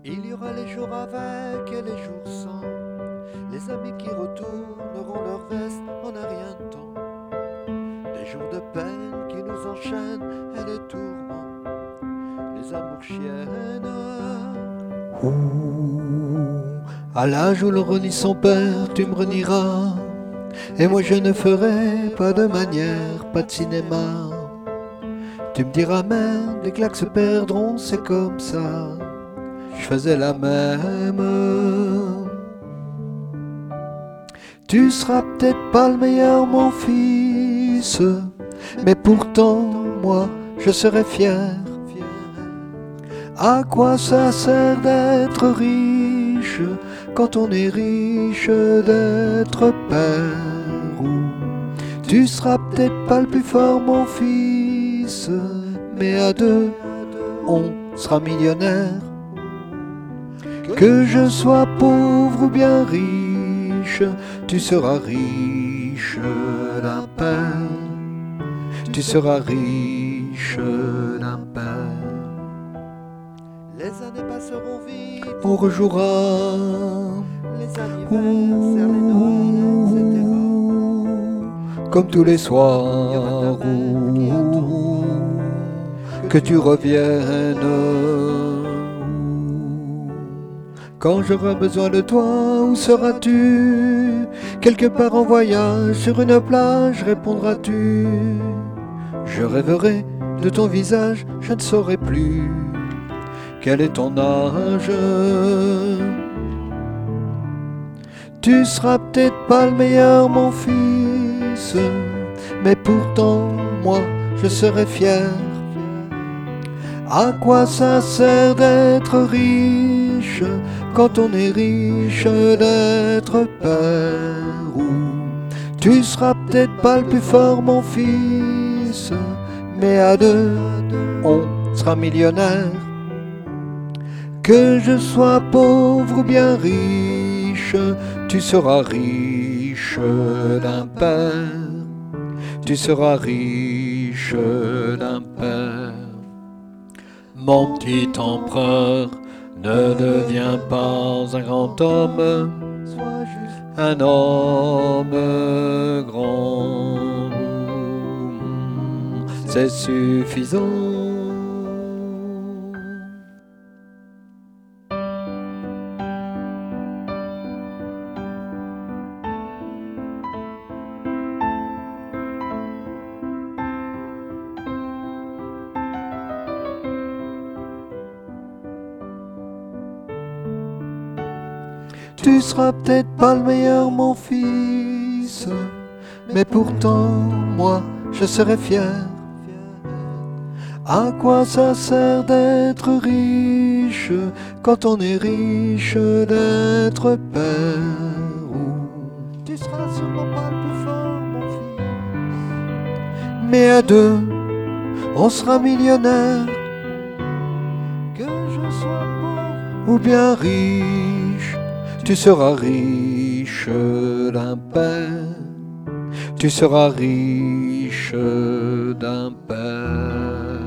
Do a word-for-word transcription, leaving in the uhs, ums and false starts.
Il y aura les jours avec et les jours sans, les amis qui retourneront leur veste en un rien de temps, des jours de peine qui nous enchaînent et les tourments, les amours chiennes. Ouh, à l'âge où l'on renie son père, tu me renieras, et moi je ne ferai pas de manière, pas de cinéma. Tu me diras merde, les claques se perdront, c'est comme ça. Je faisais la même. Tu seras peut-être pas le meilleur, mon fils, mais pourtant, moi, je serai fier. À quoi ça sert d'être riche quand on est riche d'être père? Ou tu seras peut-être pas le plus fort, mon fils, mais à deux, on sera millionnaire. Que je sois pauvre ou bien riche, tu seras riche d'un père. Tu seras riche d'un père. Les années passeront vite, on rejouera. Les anniversaires, les Noëls, et cetera. Comme tous les soirs, où que tu reviennes. Quand j'aurai besoin de toi, où seras-tu? Quelque part en voyage, sur une plage, répondras-tu? Je rêverai de ton visage, je ne saurai plus quel est ton âge. Tu seras peut-être pas le meilleur, mon fils, mais pourtant, moi, je serai fier. À quoi ça sert d'être riche quand on est riche d'être père? Ou tu seras peut-être pas le plus fort, mon fils, mais à deux, on sera millionnaire. Que je sois pauvre ou bien riche, tu seras riche d'un père. Tu seras riche d'un père. Mon petit empereur, ne deviens pas un grand homme, sois juste un homme grand. C'est suffisant. Tu seras peut-être pas le meilleur, mon fils, mais pourtant, moi, je serai fier. À quoi ça sert d'être riche quand on est riche d'être père? Ou tu seras sûrement pas le plus fort, mon fils, mais à deux, on sera millionnaire. Que je sois pauvre ou bien riche, tu seras riche d'un père. Tu seras riche d'un père.